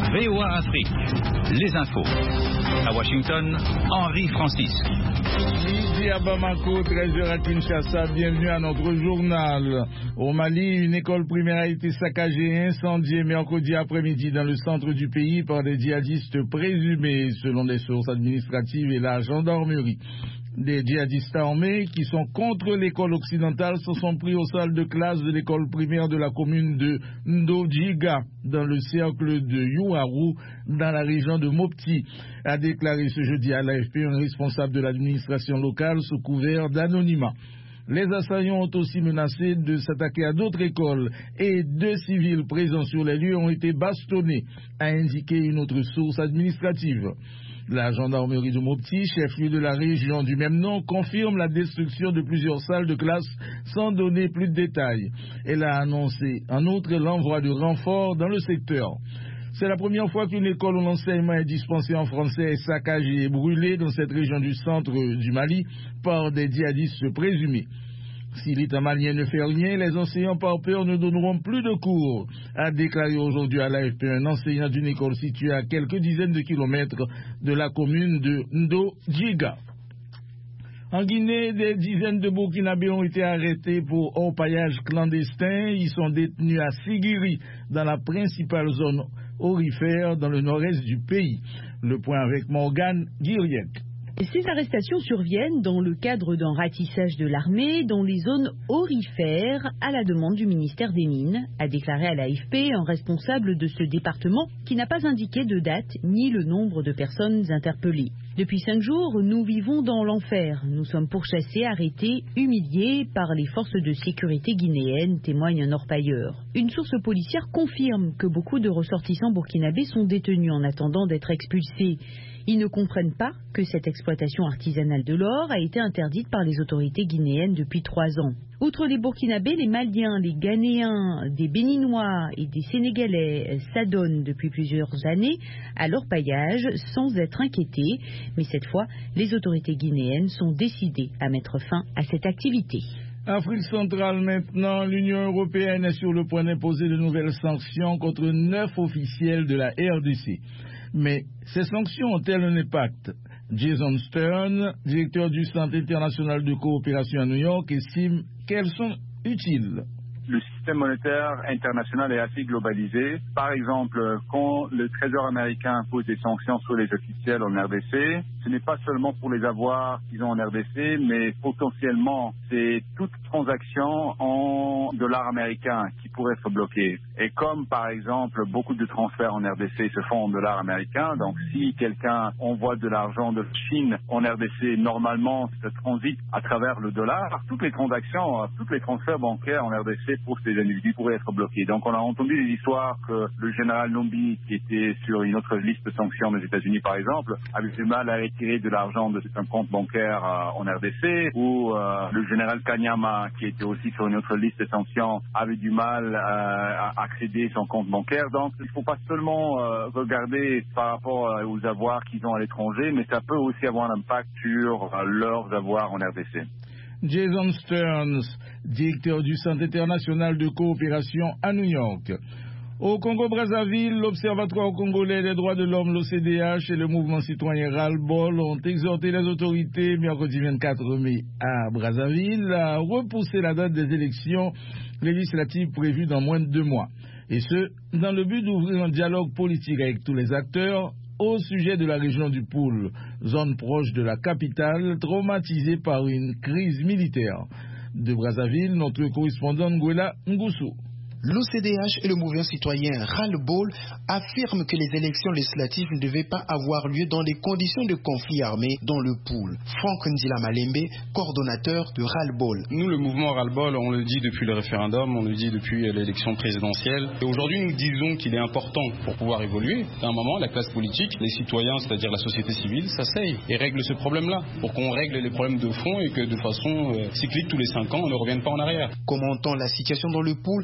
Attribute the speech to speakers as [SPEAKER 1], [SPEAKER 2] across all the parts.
[SPEAKER 1] VOA Afrique, les infos. À Washington, Henri Francis.
[SPEAKER 2] Midi à Bamako, 13h à Kinshasa, bienvenue à notre journal. Au Mali, une école primaire a été saccagée et incendiée mercredi après-midi dans le centre du pays par des djihadistes présumés, selon des sources administratives et la gendarmerie. Des djihadistes armés qui sont contre l'école occidentale se sont pris aux salles de classe de l'école primaire de la commune de Ndodjiga, dans le cercle de Youarou, dans la région de Mopti, a déclaré ce jeudi à l'AFP un responsable de l'administration locale sous couvert d'anonymat. Les assaillants ont aussi menacé de s'attaquer à d'autres écoles et 2 civils présents sur les lieux ont été bastonnés, a indiqué une autre source administrative. La gendarmerie de Mopti, chef-lieu de la région du même nom, confirme la destruction de plusieurs salles de classe sans donner plus de détails. Elle a annoncé en outre l'envoi de renforts dans le secteur. C'est la première fois qu'une école où l'enseignement est dispensé en français est saccagée et brûlée dans cette région du centre du Mali par des djihadistes présumés. Si l'État malien ne fait rien, les enseignants par peur ne donneront plus de cours, a déclaré aujourd'hui à l'AFP un enseignant d'une école située à quelques dizaines de kilomètres de la commune de Ndodjiga. En Guinée, des dizaines de Burkinabés ont été arrêtés pour orpaillage clandestin. Ils sont détenus à Sigiri, dans la principale zone aurifère dans le nord-est du pays. Le point avec Morgane Guiriec.
[SPEAKER 3] Ces arrestations surviennent dans le cadre d'un ratissage de l'armée dans les zones aurifères à la demande du ministère des Mines, a déclaré à l'AFP un responsable de ce département qui n'a pas indiqué de date ni le nombre de personnes interpellées. Depuis 5 jours, nous vivons dans l'enfer. Nous sommes pourchassés, arrêtés, humiliés par les forces de sécurité guinéennes, témoigne un orpailleur. Une source policière confirme que beaucoup de ressortissants burkinabés sont détenus en attendant d'être expulsés. Ils ne comprennent pas que cette exploitation artisanale de l'or a été interdite par les autorités guinéennes depuis 3 ans. Outre les Burkinabés, les Maliens, les Ghanéens, des Béninois et des Sénégalais s'adonnent depuis plusieurs années à l'orpaillage sans être inquiétés. Mais cette fois, les autorités guinéennes sont décidées à mettre fin à cette activité.
[SPEAKER 2] Afrique centrale maintenant, l'Union européenne est sur le point d'imposer de nouvelles sanctions contre 9 officiels de la RDC. Mais ces sanctions ont-elles un impact? Jason Stern, directeur du Centre international de coopération à New York, estime qu'elles sont utiles.
[SPEAKER 4] Le système monétaire international est assez globalisé. Par exemple, quand le Trésor américain impose des sanctions sur les officiels en RDC, ce n'est pas seulement pour les avoirs qu'ils ont en RDC, mais potentiellement, c'est toute transaction en dollars américains qui pourrait être bloquée. Et comme, par exemple, beaucoup de transferts en RDC se font en dollars américains, donc si quelqu'un envoie de l'argent de Chine en RDC, normalement, ça transite à travers le dollar. Toutes les transactions, tous les transferts bancaires en RDC pour ces individus pourraient être bloqués. Donc on a entendu des histoires que le général Numbi, qui était sur une autre liste de sanctions des États-Unis par exemple, avait du mal à retirer de l'argent de un compte bancaire en RDC, ou le général Kanyama, qui était aussi sur une autre liste de sanctions, avait du mal à accéder à son compte bancaire. Donc il ne faut pas seulement regarder par rapport aux avoirs qu'ils ont à l'étranger, mais ça peut aussi avoir un impact sur leurs avoirs en RDC.
[SPEAKER 2] Jason Stearns, directeur du Centre international de coopération à New York. Au Congo-Brazzaville, l'Observatoire congolais des droits de l'homme, l'OCDH, et le mouvement citoyen Ras-le-Bol ont exhorté les autorités, mercredi 24 mai à Brazzaville, à repousser la date des élections législatives prévues dans moins de 2 mois. Et ce, dans le but d'ouvrir un dialogue politique avec tous les acteurs au sujet de la région du Poul, zone proche de la capitale, traumatisée par une crise militaire. De Brazzaville, notre correspondant Nguela Ngusu.
[SPEAKER 5] L'OCDH et le mouvement citoyen Ras-le-Bol affirment que les élections législatives ne devaient pas avoir lieu dans les conditions de conflit armé dans le Poul. Franck Ndila Malembe, coordonnateur de Ras-le-Bol.
[SPEAKER 6] Nous, le mouvement Ras-le-Bol, on le dit depuis le référendum, on le dit depuis l'élection présidentielle. Et aujourd'hui, nous disons qu'il est important pour pouvoir évoluer. À un moment, la classe politique, les citoyens, c'est-à-dire la société civile, s'asseyent et règlent ce problème-là pour qu'on règle les problèmes de fond et que de façon cyclique, tous les 5 ans, on ne revienne pas en arrière.
[SPEAKER 5] Commentant la situation dans le Poul,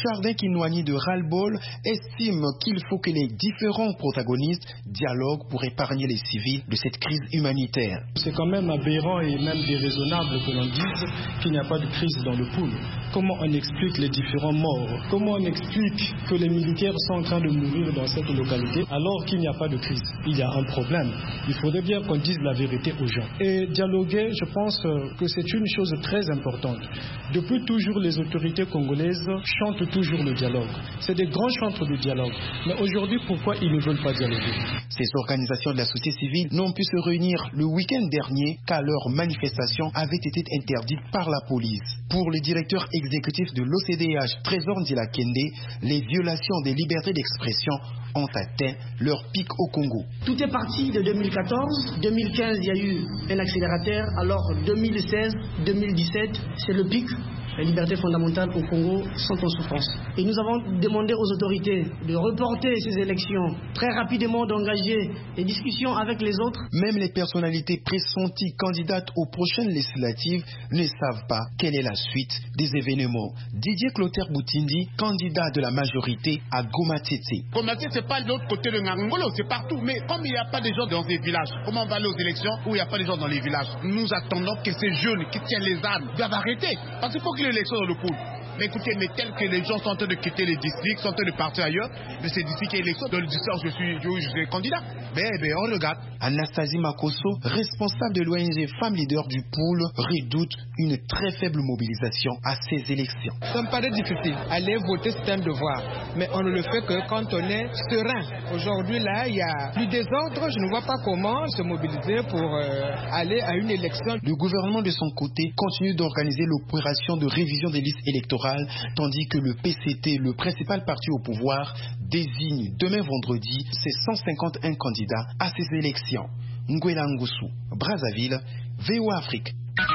[SPEAKER 5] Jardin Kinwani de Ras-le-Bol estime qu'il faut que les différents protagonistes dialoguent pour épargner les civils de cette crise humanitaire.
[SPEAKER 7] C'est quand même aberrant et même déraisonnable que l'on dise qu'il n'y a pas de crise dans le pool. Comment on explique les différents morts? Comment on explique que les militaires sont en train de mourir dans cette localité alors qu'il n'y a pas de crise? Il y a un problème. Il faudrait bien qu'on dise la vérité aux gens. Et dialoguer, je pense que c'est une chose très importante. Depuis toujours, les autorités congolaises chantent toujours le dialogue. C'est des grands chantres du dialogue. Mais aujourd'hui, pourquoi ils ne veulent pas dialoguer?
[SPEAKER 5] Ces organisations de la société civile n'ont pu se réunir le week-end dernier car leur manifestation avait été interdite par la police. Pour le directeur exécutif de l'OCDH, Trésor Ndila Kende, les violations des libertés d'expression ont atteint leur pic au Congo.
[SPEAKER 8] Tout est parti de 2014. 2015, il y a eu un accélérateur. Alors 2016, 2017, c'est le pic. Les libertés fondamentales au Congo sont en souffrance. Et nous avons demandé aux autorités de reporter ces élections, très rapidement d'engager des discussions avec les autres.
[SPEAKER 5] Même les personnalités pressenties candidates aux prochaines législatives ne savent pas quelle est la suite des événements. Didier Clotaire Boutindi, candidat de la majorité à Goma Tete.
[SPEAKER 9] Goma Tete, c'est pas de l'autre côté de Ngangolo, c'est partout. Mais comme il n'y a pas de gens dans les villages, comment on va aller aux élections où il n'y a pas de gens dans les villages? Nous attendons que ces jeunes qui tiennent les armes doivent arrêter. Parce qu'il faut que l'élection dans le pool. Mais écoutez, mais tel que les gens sont en train de quitter les districts, sont en train de partir ailleurs, mais c'est d'ici qu'il y a l'élection. Dans le district où je suis candidat. Mais on regarde.
[SPEAKER 5] Anastasie Makosso, responsable de l'ONG Femmes Leaders du pool, redoute une très faible mobilisation à ces élections.
[SPEAKER 10] Ça me paraît difficile. Aller voter, c'est un devoir. Mais on ne le fait que quand on est serein. Aujourd'hui, là, il y a plus désordre. Je ne vois pas comment se mobiliser pour aller à une élection.
[SPEAKER 5] Le gouvernement, de son côté, continue d'organiser l'opération de révision des listes électorales, tandis que le PCT, le principal parti au pouvoir, désigne demain vendredi ses 151 candidats à ces élections. Nguela Ngusu, Brazzaville, VOA Afrique.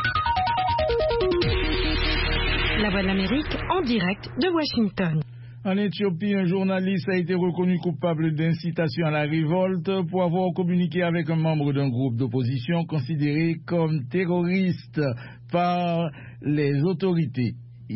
[SPEAKER 11] La Voix de l'Amérique en direct de Washington.
[SPEAKER 2] En Éthiopie, un journaliste a été reconnu coupable d'incitation à la révolte pour avoir communiqué avec un membre d'un groupe d'opposition considéré comme terroriste par les autorités.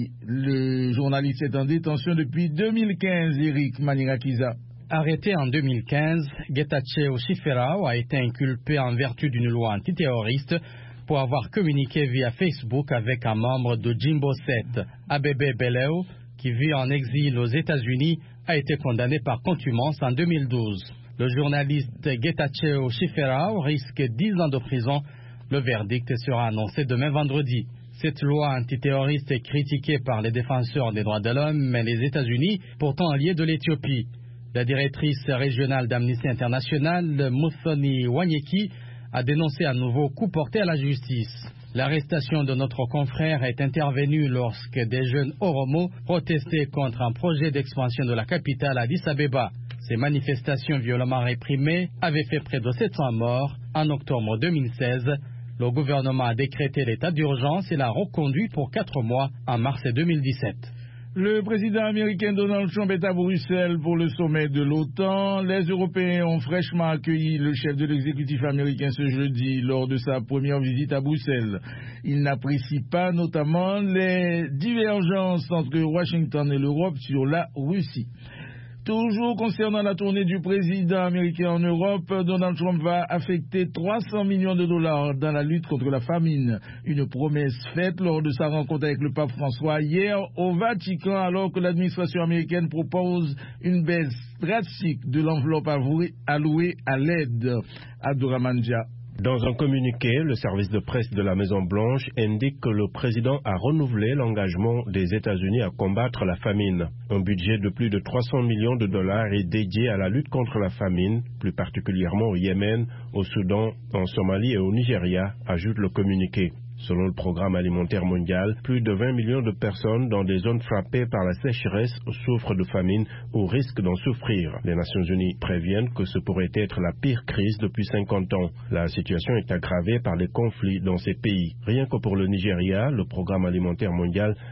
[SPEAKER 2] Le journaliste est en détention depuis 2015, Eric Manirakiza.
[SPEAKER 12] Arrêté en 2015, Getachew Shiferao a été inculpé en vertu d'une loi antiterroriste pour avoir communiqué via Facebook avec un membre de Jimbo 7. Abebe Beleu, qui vit en exil aux États-Unis, a été condamné par contumace en 2012. Le journaliste Getachew Shiferao risque 10 ans de prison. Le verdict sera annoncé demain vendredi. Cette loi antiterroriste est critiquée par les défenseurs des droits de l'homme et les États-Unis, pourtant alliés de l'Éthiopie. La directrice régionale d'Amnesty International, Muthoni Wanyeki, a dénoncé à nouveau coup porté à la justice. L'arrestation de notre confrère est intervenue lorsque des jeunes Oromo protestaient contre un projet d'expansion de la capitale Addis Abeba. Ces manifestations violemment réprimées avaient fait près de 700 morts. En octobre 2016, le gouvernement a décrété l'état d'urgence et l'a reconduit pour 4 mois en mars 2017.
[SPEAKER 2] Le président américain Donald Trump est à Bruxelles pour le sommet de l'OTAN. Les Européens ont fraîchement accueilli le chef de l'exécutif américain ce jeudi lors de sa première visite à Bruxelles. Il n'apprécie pas notamment les divergences entre Washington et l'Europe sur la Russie. Toujours concernant la tournée du président américain en Europe, Donald Trump va affecter 300 millions de dollars dans la lutte contre la famine. Une promesse faite lors de sa rencontre avec le pape François hier au Vatican, alors que l'administration américaine propose une baisse drastique de l'enveloppe allouée à l'aide. Abdourahmane.
[SPEAKER 13] Dans un communiqué, le service de presse de la Maison-Blanche indique que le président a renouvelé l'engagement des États-Unis à combattre la famine. Un budget de plus de 300 millions de dollars est dédié à la lutte contre la famine, plus particulièrement au Yémen, au Soudan, en Somalie et au Nigeria, ajoute le communiqué. Selon le Programme alimentaire mondial, plus de 20 millions de personnes dans des zones frappées par la sécheresse souffrent de famine ou risquent d'en souffrir. Les Nations Unies préviennent que ce pourrait être la pire crise depuis 50 ans. La situation est aggravée par les conflits dans ces pays. Rien que pour le Nigeria, le Programme alimentaire mondial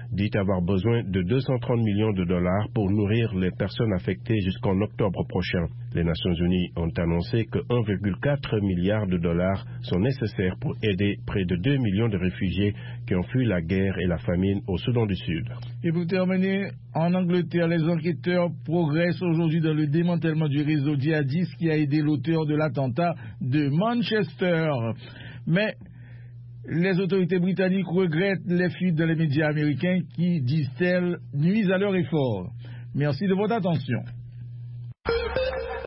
[SPEAKER 13] dit avoir besoin de 230 millions de dollars pour nourrir les personnes affectées jusqu'en octobre prochain. Les Nations Unies ont annoncé que 1,4 milliard de dollars sont nécessaires pour aider près de 2 millions de réfugiés qui ont fui la guerre et la famine au Soudan du Sud.
[SPEAKER 2] Et pour terminer, en Angleterre, les enquêteurs progressent aujourd'hui dans le démantèlement du réseau djihadiste qui a aidé l'auteur de l'attentat de Manchester. Mais les autorités britanniques regrettent les fuites dans les médias américains qui, disent-elles, nuisent à leur effort. Merci de votre attention.